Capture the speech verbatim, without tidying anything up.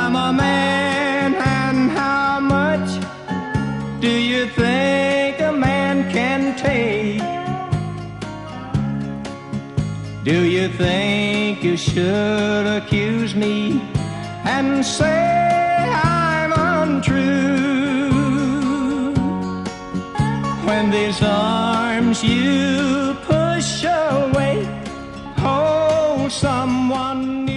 I'm a man, and how much do you think a man can take? Do you think you should accuse me and say I'm untrue when these arms you push away hold someone new?